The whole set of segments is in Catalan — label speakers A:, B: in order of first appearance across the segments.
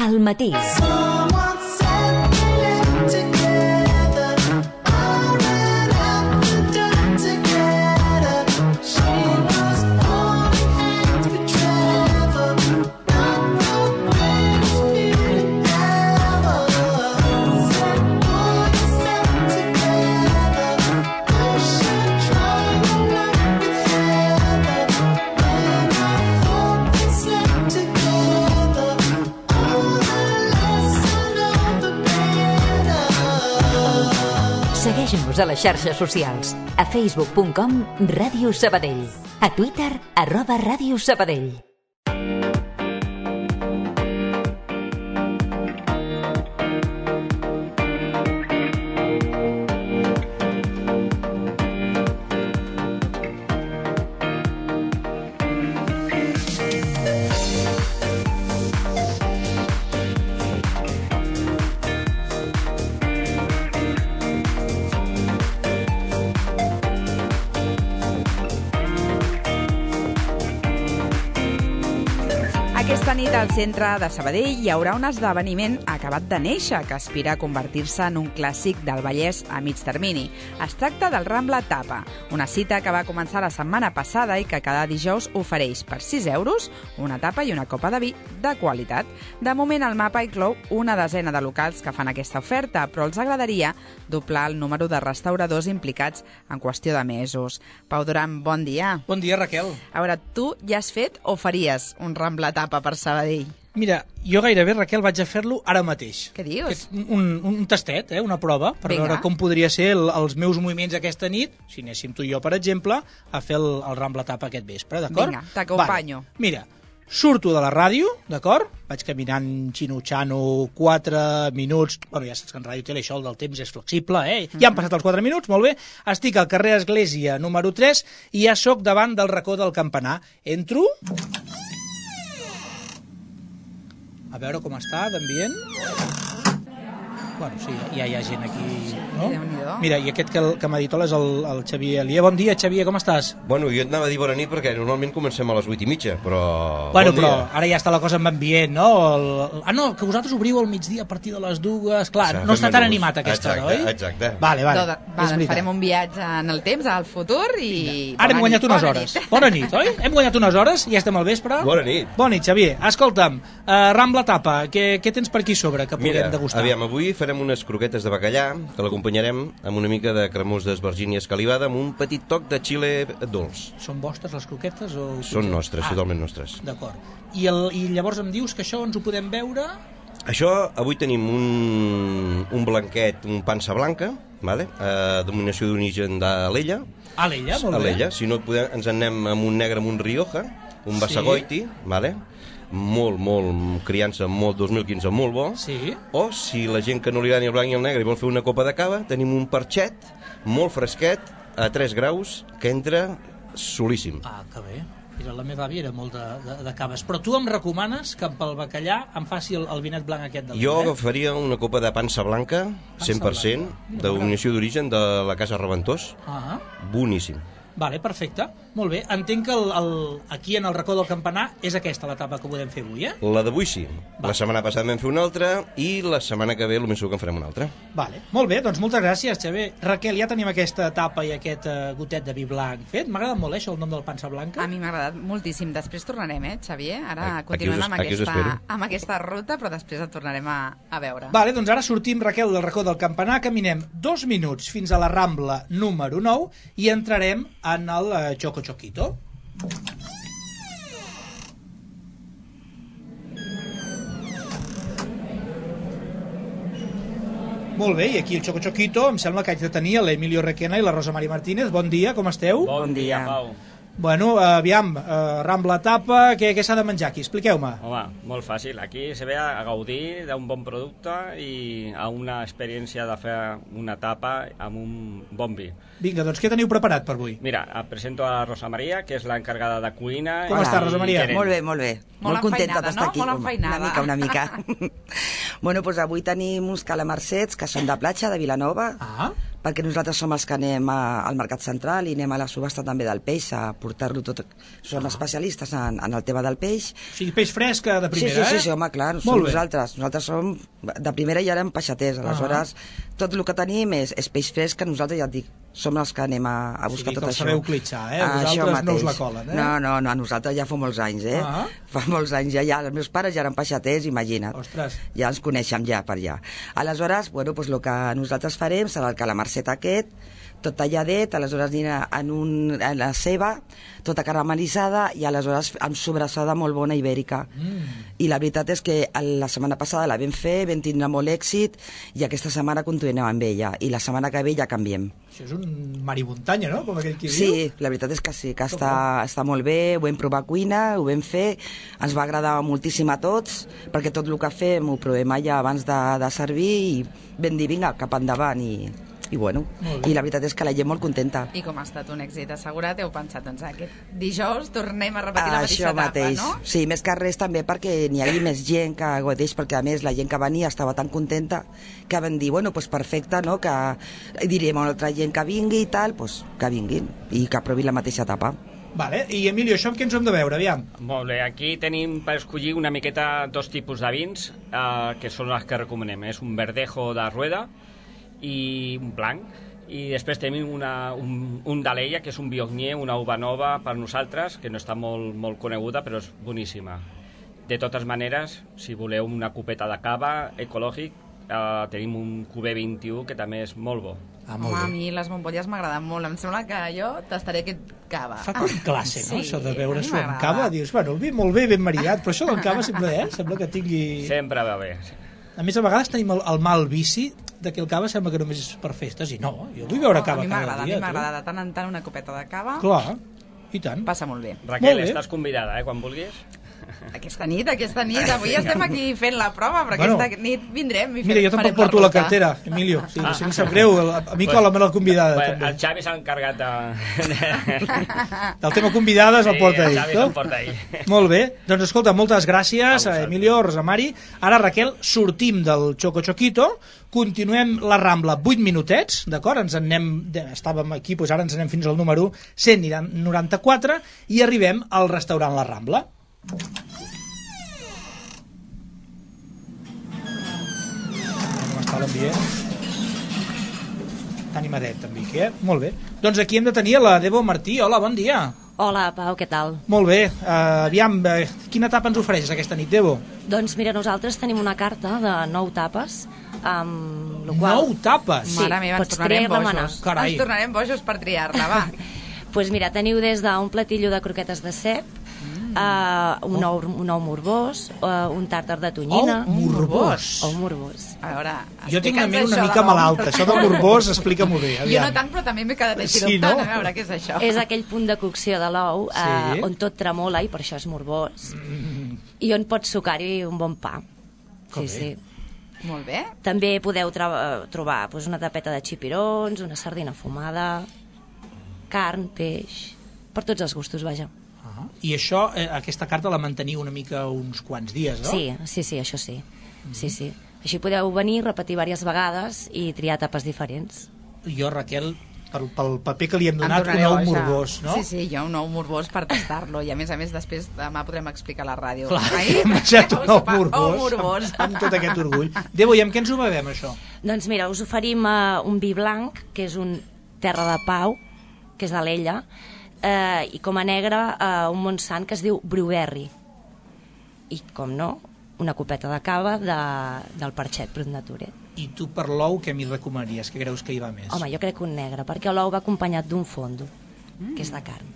A: al matí. Segueix-nos a les xarxes socials. A facebook.com Ràdio Sabadell. A Twitter @Ràdio Sabadell.
B: Aquesta nit al centre de Sabadell hi haurà un esdeveniment acabat de néixer que aspira a convertir-se en un clàssic del Vallès a mig termini. Es tracta del Rambla Tapa, una cita que va començar la setmana passada i que cada dijous ofereix per 6 euros una tapa i una copa de vi de qualitat. De moment el mapa inclou una desena de locals que fan aquesta oferta, però els agradaria doblar el número de restauradors implicats en qüestió de mesos. Pau Duran, bon dia.
C: Bon dia, Raquel.
B: A veure, tu ja has fet o faries un Rambla Tapa per Sabadell?
C: Mira, jo gairebé, Raquel, vaig a fer-lo ara mateix.
B: Què dius?
C: Un tastet, una prova, per veure com podria ser els meus moviments aquesta nit, si anéssim tu i jo, per exemple, a fer el Rambla Tapa aquest vespre, d'acord?
B: Vinga, t'acompanyo.
C: Vale. Mira, surto de la ràdio, d'acord? Vaig caminant xinutxano 4 minuts. Bueno, ja saps que en ràdio tele això del temps és flexible, Ja han passat els 4 minuts, molt bé. Estic al carrer Església número 3 i ja sóc davant del racó del campanar. Entro... A veure com està d'ambient. Bueno, sí, ja hi ha gent aquí, no? Mira, i aquest que m'ha dit hola és el Xavier Alier. Bon dia, Xavier, com estàs?
D: Bueno, jo et anava a dir bona nit perquè normalment comencem a les 8:30, però...
C: Bueno, però ara ja està la cosa amb ambient, no? No, que vosaltres obriu al migdia a partir de les 2. Clar, no està tan animat aquesta hora, oi?
D: Exacte.
C: Vale.
B: Doncs farem un viatge en el temps, al futur i...
C: Ara hem guanyat unes hores. Bona nit, oi? Hem guanyat unes hores i ja estem al vespre.
D: Bona nit.
C: Bona nit, Xavier. Escolta'm, Rambla Tapa, què tens per aquí sobre que puguem degustar?
D: Aviam, avui farem unes croquetes de bacallà que l'acompanyarem amb una mica de cremós d'esvergínia escalivada amb un petit toc de xile dolç.
C: Són vostres les croquetes? O...
D: Són nostres, totalment nostres.
C: D'acord. I llavors em dius que això ens ho podem veure?
D: Això, avui tenim un blanquet, un pansa blanca, vale? Denominació d'origen d'Alella.
C: Alella, molt bé.
D: Alella, si no ens anem amb un negre, amb un Rioja, un Bassagoiti, vale? molt criança, 2015, molt bo.
C: Sí.
D: O si la gent que no li agrada ni el blanc ni el negre i vol fer una copa de cava, tenim un parxet molt fresquet a 3 graus que entra solíssim.
C: Ah, que bé. Mira, la meva àvia era molt de caves. Però tu em recomanes que pel bacallà em faci el vinet blanc aquest del
D: Jo agafaria una copa de pansa blanca, 100%, de denominació d'origen de la Casa Reventós. Boníssim.
C: Vale, perfecte. Molt bé. Entenc que aquí en el racó del campanar és aquesta la tapa que podem fer avui,
D: La d'avui sí. La setmana passada vam fer una altra i la setmana que ve el més segur que en farem una altra.
C: Vale. Molt bé, doncs moltes gràcies, Xavier. Raquel, ja tenim aquesta tapa i aquest gotet de vi blanc fet. M'ha agradat molt, això, el nom del pansa blanca.
B: A mi m'ha agradat moltíssim. Després tornarem, Xavier? Ara continuem amb aquesta ruta, però després et tornarem a veure.
C: Vale, doncs ara sortim, Raquel, del racó del campanar, caminem 2 minuts fins a la Rambla número 9 i entrarem en el Choco Choquito. Molt bé, i aquí el Choco Choquito em sembla que haig de tenir l'Emilio Requena i la Rosa Maria Martínez. Bon dia, com esteu?
E: Bon dia, Pau.
C: Bueno, aviam, Rambla Tapa, què s'ha de menjar aquí? Expliqueu-me.
E: Home, molt fàcil. Aquí se ve a gaudir d'un bon producte i a una experiència de fer una tapa amb un bon vi.
C: Vinga, doncs què teniu preparat per avui?
E: Mira, et presento a la Rosa Maria, que és l'encarregada de cuina.
C: Com està, Rosa Maria?
F: Molt bé, molt bé. Molt contenta d'estar aquí.
B: Molt enfeinada, no?
F: Una mica. Bueno, doncs avui tenim uns calamarsets que són de platja, de Vilanova, perquè nosaltres som els que anem al Mercat Central i anem a la subhasta també del peix a portar-lo tot. Som especialistes en el tema del peix.
C: O sigui, peix fresc de primera,
F: Sí, home, clar, som nosaltres. Nosaltres som de primera i ara en peixaters. Aleshores, tot el que tenim és peix fresc, que nosaltres, ja et dic, som els que anem a buscar tot això.
C: O sigui, que el sabeu clitxar, vosaltres no us la colen,
F: No, a nosaltres ja fa molts anys, Fa molts anys ja, els meus pares ja eren peixaters, imagina't.
C: Ostres.
F: Ja ens coneixem ja per allà. Aleshores, bueno, doncs el que nosaltres farem serà el calamarset aquest, tot talladet, aleshores en la ceba, tota caramelitzada i aleshores amb sobrassada molt bona ibèrica. I la veritat és que la setmana passada la vam fer, vam tindre molt èxit i aquesta setmana continuem amb ella i la setmana que ve ja canviem.
C: Això és un mar i muntanya, no? Com aquell qui diu.
F: Sí, la veritat és que sí, que està molt bé, ho vam provar a cuina, ho vam fer, ens va agradar moltíssim a tots, perquè tot el que fem ho provem allà abans de servir i vam dir, vinga, cap endavant i bueno, i la veritat és que la gent molt contenta.
B: I com ha estat un èxit assegurat, heu pensat, doncs aquest dijous tornem a repetir la mateixa etapa, no?
F: Sí, més que res també perquè n'hi hagi més gent que gaudeix, perquè a més la gent que venia estava tan contenta que van dir, bueno, doncs perfecte, no? Que direm a una altra gent que vingui i tal, doncs que vinguin i que provin la mateixa etapa.
C: Vale, i Emilio, això amb què ens hem de veure, aviam?
E: Molt bé, aquí tenim per escollir una miqueta dos tipus de vins que són els que recomanem. És un verdejo de rueda i un blanc, i després tenim un d'Aleia, que és un Viognier, una uva nova per nosaltres, que no està molt coneguda, però és boníssima. De totes maneres, si voleu una copeta de cava ecològic, tenim un Cubé 21, que també és molt bo.
B: Home, a mi les bombolles m'agraden molt. Em sembla que jo tastaré aquest cava.
C: Fa com classe, no? Això de beure-s'ho amb cava. Dius, bueno, el vi molt bé, ben marinat, però això del cava sempre, sembla que tingui...
E: Sempre va bé.
C: A més, a vegades tenim el mal vici de que el cava sembla que només és per festes, i no, jo vull beure cava cada dia.
B: A mi m'agrada de tant en tant una copeta de cava.
C: Clar, i tant.
B: Passa molt bé.
E: Raquel, estàs convidada, quan vulguis.
B: Aquesta nit, avui estem aquí fent la prova, però aquesta nit vindrem i
C: mira, jo tampoc porto la cartera, Emilio, si em sap greu, a mi cola-me la convidada.
E: El Xavi s'ha encarregat
C: del tema convidades, el porta ell.
E: El Xavi el porta ell.
C: Molt bé, doncs escolta, moltes gràcies a Emilio, Rosamari. Ara, Raquel, sortim del Choco Choquito, continuem la Rambla 8 minutets, d'acord? Estàvem aquí, doncs ara ens anem fins al número 194 i arribem al restaurant La Rambla. Com està l'ambient? Tan animadet també aquí, Molt bé. Doncs aquí hem de tenir la Debo Martí. Hola, bon dia.
G: Hola, Pau, què tal?
C: Molt bé. Aviam, quina tapa ens ofereixes aquesta nit, Debo?
G: Doncs mira, nosaltres tenim una carta de 9 tapes, amb la qual...
C: 9 tapes?
G: Sí,
B: mare meva,
G: pots triar i remenar.
C: Carai.
B: Ens tornarem bojos per triar-la, va.
G: Doncs mira, teniu des d'un platillo de croquetes de cep, un ou morbós, un tàrtar de tonyina...
C: Ou morbós?
G: Ou morbós.
B: A veure,
C: jo tinc una ment una mica malalta, això del morbós explica molt bé.
B: Jo no tant, però també m'he quedat així dubtant, a veure què és això.
G: És aquell punt de cocció de l'ou on tot tremola i per això és morbós. I on pots sucar-hi un bon pa. Sí.
B: Molt bé.
G: També podeu trobar una tapeta de xipirons, una sardina fumada, carn, peix, per tots els gustos, vaja.
C: I això, aquesta carta la manteniu una mica uns quants dies, no?
G: Sí, això sí. Sí. Així podeu venir, repetir diverses vegades i triar tapes diferents.
C: Jo, Raquel, pel paper que li hem donat, un ou morbós, no?
B: Sí, jo un ou morbós per tastar-lo, i a més després demà podrem explicar a la ràdio.
C: Clar, hem menjat un ou morbós amb tot aquest orgull. Debo, i amb què ens ho bevem, això?
G: Doncs mira, us oferim un vi blanc, que és un Terra de Pau, que és d'Alella, i com a negre un Montsant que es diu Bruberry, i com no, una copeta de cava del Parxet Brut Nature.
C: I tu per l'ou què m'hi recomanaries? Què creus que hi va més?
G: Home, jo crec que un negre, perquè l'ou va acompanyat d'un fondo, que és de carn.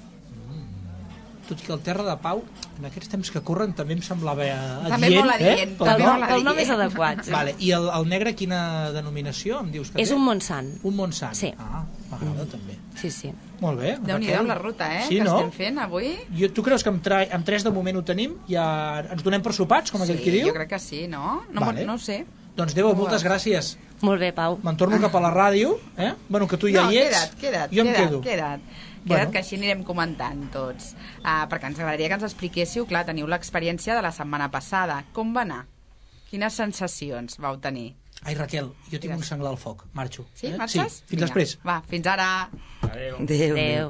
C: Tot i que el Terra de Pau, en aquests temps que corren, també em semblava adient.
B: També molt adient.
G: El nom és adequat.
C: Vale. I el negre, quina denominació em dius que té?
G: És un Montsant.
C: Un Montsant.
G: Sí.
C: M'agrada també.
G: Sí.
C: Molt bé.
B: Déu-n'hi-do la ruta,
C: sí,
B: que
C: no?
B: estem fent avui.
C: Tu creus que amb 3 de moment ho tenim? Ja ens donem per sopats, com aquell qui diu?
B: Sí, jo crec que sí, no? No ho sé.
C: Doncs, Debo, moltes gràcies.
G: Molt bé, Pau.
C: Me'n torno cap a la ràdio, Bueno, que tu ja hi ets. Jo em quedo.
B: Queda't, que així anirem comentant tots. Perquè ens agradaria que ens expliquéssiu, clar, teniu l'experiència de la setmana passada. Com va anar? Quines sensacions vau tenir?
C: Ai, Raquel, jo tinc un senglar al foc. Marxo.
B: Sí, marxes?
C: Sí, fins després.
B: Va, fins ara.
E: Adéu.
G: Adéu.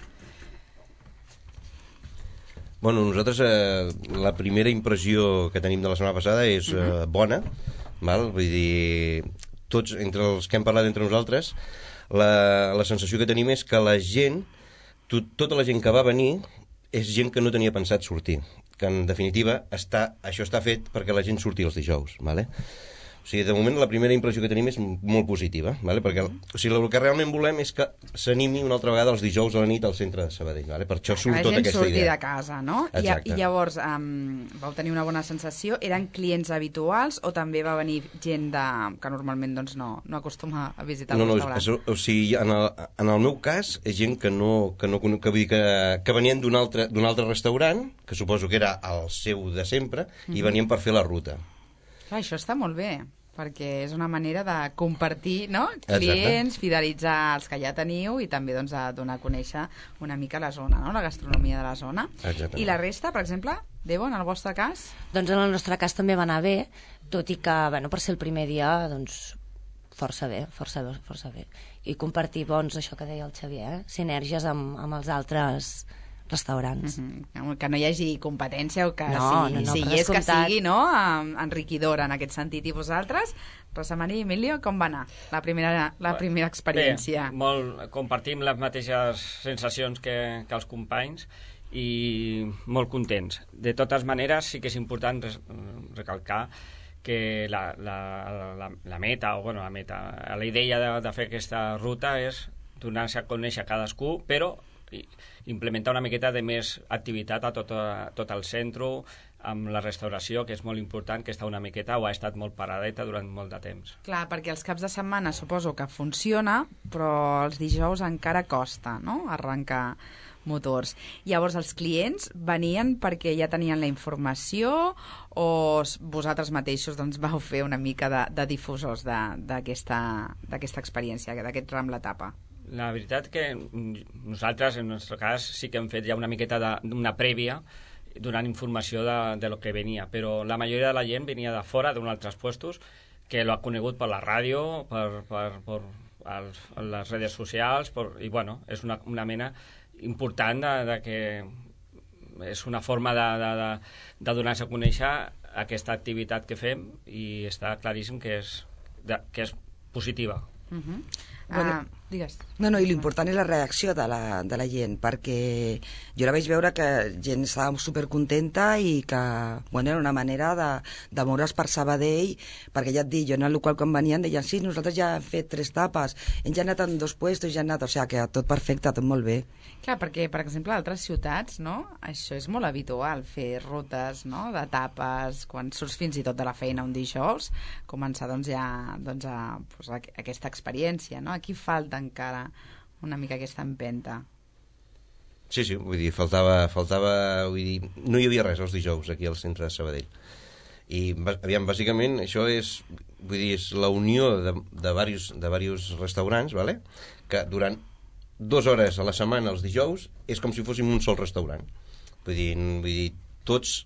D: Bueno, nosaltres la primera impressió que tenim de la setmana passada és bona, val? Vull dir, tots, entre els que hem parlat entre nosaltres, la sensació que tenim és que la gent, tota la gent que va venir, és gent que no tenia pensat sortir, que en definitiva això està fet perquè la gent surti els dijous, vale? O sigui, de moment la primera impressió que tenim és molt positiva, vale? Perquè el que realment volem és que s'animi una altra vegada els dijous a la nit al centre de Sabadell, vale? Per això surt tota aquesta idea.
B: Que la gent surti de casa, no?
D: Exacte.
B: I llavors, vau tenir una bona sensació? Eren clients habituals o també va venir gent que normalment doncs, no acostuma a visitar el restaurant?
D: O sigui, en el meu cas, és gent que venien d'un altre restaurant, que suposo que era el seu de sempre, i venien per fer la ruta.
B: Clar, això està molt bé, perquè és una manera de compartir, no? Clients, fidelitzar els que ja teniu i també doncs, de donar a conèixer una mica la zona, no? La gastronomia de la zona.
D: Exactament.
B: I la resta, per exemple, Debo, en el vostre cas?
G: Doncs en el nostre cas també va anar bé, tot i que, bueno, per ser el primer dia, doncs, força bé. I compartir, això que deia el Xavier, sinergies amb els altres restaurants.
B: Que no hi hagi competència o que sigui que sigui enriquidora en aquest sentit. I vosaltres, Rosa Maria i Emilio, com va anar la primera experiència?
E: Bé, compartim les mateixes sensacions que els companys i molt contents. De totes maneres, sí que és important recalcar que la meta, la idea de fer aquesta ruta és donar-se a conèixer cadascú, però implementar una miqueta de més activitat a tot el centre, amb la restauració, que és molt important, que està una miqueta o ha estat molt paradeta durant molt de temps.
B: Clar, perquè els caps de setmana suposo que funciona, però els dijous encara costa, no?, arrencar motors. Llavors, els clients venien perquè ja tenien la informació o vosaltres mateixos doncs, vau fer una mica de difusors d'aquesta experiència, d'aquest Rambla Tapa?
E: La veritat que nosaltres, en el nostre cas, sí que hem fet ja una miqueta d'una prèvia donant informació de lo que venia, però la majoria de la gent venia de fora, d'uns altres puestos, que lo ha conegut per la ràdio, per les redes socials, i bueno, és una mena important de que és una forma de donar-se a conèixer aquesta activitat que fem i està claríssim que és positiva.
B: Digues.
F: No, i l'important és la reacció de la gent, perquè jo la vaig veure que gent estava supercontenta i que, bueno, era una manera de moure's per Sabadell, perquè ja et dic, jo en el local quan venien deien, sí, nosaltres ja hem fet 3 tapes, hem ja anat en 2 puestos, o sigui que tot perfecte, tot molt bé.
B: Clar, perquè, per exemple, a altres ciutats, no?, això és molt habitual, fer rutes, no?, de tapes, quan surts fins i tot de la feina un dijous, començar doncs ja aquesta experiència, no? Aquí falta encara una mica aquesta empenta.
D: Sí, vull dir, faltava, vull dir, no hi havia res els dijous aquí al centre de Sabadell. I, aviam, bàsicament, això és, vull dir, és la unió de diversos restaurants, vale? Que durant 2 hores a la setmana, els dijous, és com si fóssim un sol restaurant. Vull dir, tots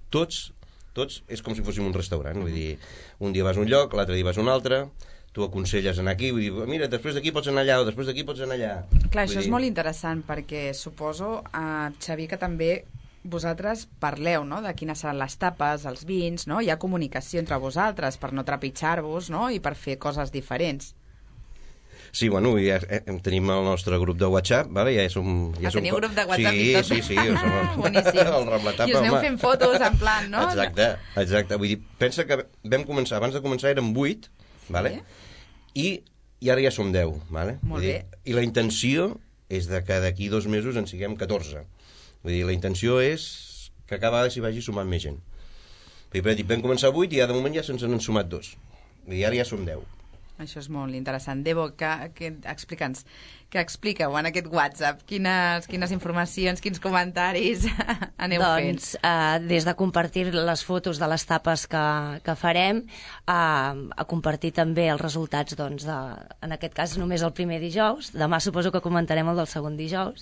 D: és com si fóssim un restaurant. Vull dir, un dia vas a un lloc, l'altre dia vas a un altre, tu aconselles anar aquí, vull dir, mira, després d'aquí pots anar allà o després d'aquí pots anar allà.
B: Clar, això és molt interessant perquè suposo, Xavi, que també vosaltres parleu, no?, de quines seran les tapes, els vins, no? Hi ha comunicació entre vosaltres per no trepitjar-vos, no?, i per fer coses diferents.
D: Sí, bueno, ja tenim el nostre grup de WhatsApp, vale?
B: Teniu grup de WhatsApp?
D: Sí.
B: Boníssim.
D: El Rambla Tapa,
B: i us aneu fent fotos en plan, no?
D: Exacte. Vull dir, pensa que vam començar, abans de començar érem 8, vale? I ara ja som 10, vale?
B: Molt bé.
D: I la intenció és que d'aquí 2 mesos en siguem 14. Vull dir, la intenció és que cada vegada s'hi vagi sumant més gent. Vull dir, vam començar 8 i de moment ja se'ns han sumat 2. Vull dir, ara ja som 10.
B: Això és molt interessant. Debo, explica'ns, què expliqueu en aquest WhatsApp? Quines informacions, quins comentaris aneu fent?
G: Doncs, des de compartir les fotos de les tapes que farem, a compartir també els resultats, doncs, en aquest cas només el primer dijous, demà suposo que comentarem el del segon dijous,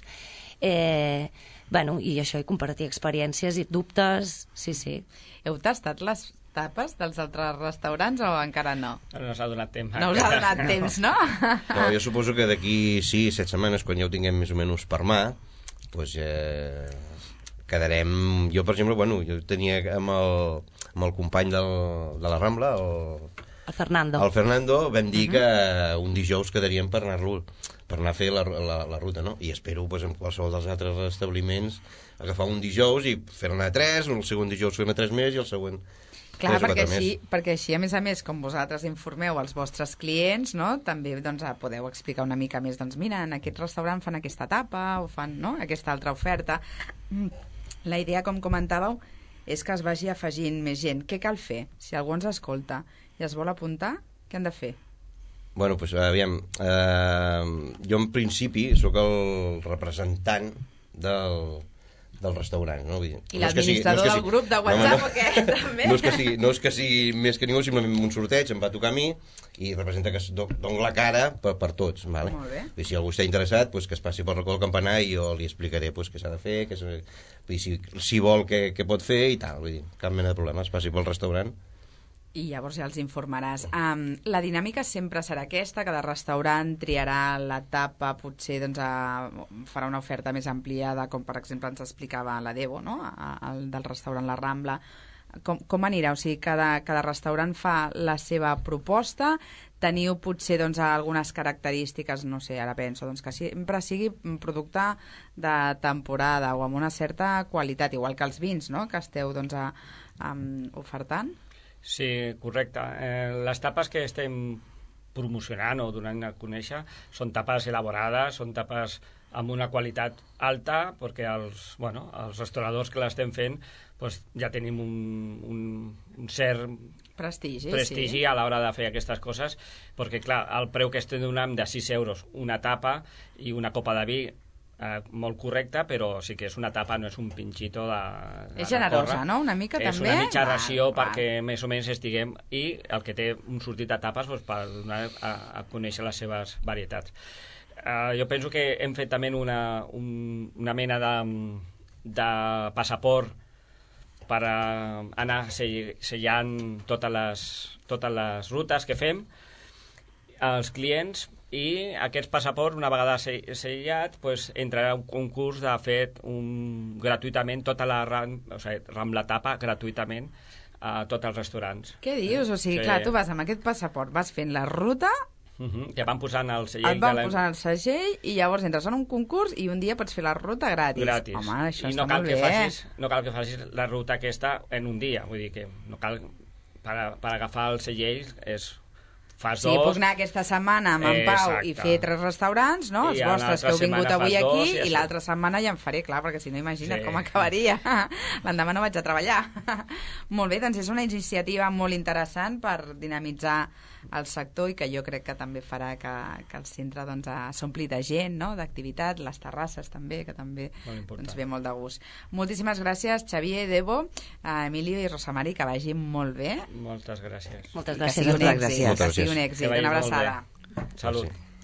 G: i això, i compartir experiències i dubtes, sí.
B: Heu tastat les tapes dels altres restaurants o encara no?
E: No s'ha donat temps.
B: No us ha donat temps, no?
D: No, jo suposo que d'aquí 6-7 setmanes, quan ja ho tinguem més o menys per mà, doncs quedarem... Jo, per exemple, jo tenia amb el company de la Rambla,
G: El Fernando.
D: el Fernando, vam dir que un dijous quedaríem per anar a fer la ruta, no? I espero, en qualsevol dels altres establiments, agafar un dijous i fer-ne 3, el segon dijous fer-ne 3 més i el següent...
B: Clar, perquè així, a més, com vosaltres informeu els vostres clients, no? També podeu explicar una mica més, mira, en aquest restaurant fan aquesta tapa o fan aquesta altra oferta. La idea, com comentàveu, és que es vagi afegint més gent. Què cal fer? Si algú ens escolta i es vol apuntar, què han de fer?
D: Bueno, doncs, aviam, jo en principi sóc el representant del restaurant, no? Vull dir,
B: I l'administrador del grup de WhatsApp o què? També?
D: No és que sigui més que ningú, simplement un sorteig em va tocar a mi i representa que dono la cara per tots, vale?
B: Molt bé.
D: I si algú està interessat, que es passi pel racó del campanar i jo li explicaré què s'ha de fer, si vol què pot fer i tal, vull dir, cap mena de problema, es passi pel restaurant.
B: I llavors ja els informaràs. La dinàmica sempre serà aquesta, cada restaurant triarà la tapa, potser farà una oferta més ampliada, com per exemple ens explicava la Debo, no? El del restaurant La Rambla. Com anirà? O sigui, cada restaurant fa la seva proposta, teniu potser algunes característiques, no sé, ara penso, que sempre sigui un producte de temporada o amb una certa qualitat, igual que els vins, no?, que esteu ofertant.
E: Sí, correcte. Les tapes que estem promocionant o donant a conèixer són tapes elaborades, són tapes amb una qualitat alta, perquè els restauradors que l'estem fent ja tenim un cert prestigi a l'hora de fer aquestes coses, perquè clar, el preu que estem donant de 6 euros una tapa i una copa de vi, molt correcte, però sí que és una tapa, no és un pinxito de
B: és generosa, no? Una mica
E: és
B: també?
E: És una mitja ració perquè més o menys estiguem, i el que té un sortit de tapes per donar a conèixer les seves varietats. Jo penso que hem fet també una mena de passaport per anar sellant totes les rutes que fem als clients, i aquest passaport, una vegada sellat, entrarà un concurs de fet gratuïtament tota la Rambla Tapa gratuïtament a tots els restaurants.
B: Què dius? O sigui, clar, tu vas amb aquest passaport, vas fent la ruta,
E: ja van posant el segell,
B: et van posant el segell i llavors entres en un concurs i un dia pots fer la ruta gratis. Home, això està molt bé.
E: No cal que facis la ruta aquesta en un dia, vull dir que no cal, per agafar el segell
B: Sí, puc anar aquesta setmana amb en Pau i fer 3 restaurants, no? Els vostres que heu vingut avui aquí, i l'altra setmana ja en faré, clar, perquè si no, imagina't com acabaria. L'endemà no vaig a treballar. Molt bé, doncs és una iniciativa molt interessant per dinamitzar el sector i que jo crec que també farà que el centre s'ompli de gent, no?, d'activitat, les terrasses també, que també ve molt de gust. Moltíssimes gràcies, Xavier, Debo, Emilio i Rosa Mari, que vagi molt bé.
E: Moltes gràcies.
G: Moltes gràcies.
B: Que sigui un èxit, una abraçada.
E: Salut.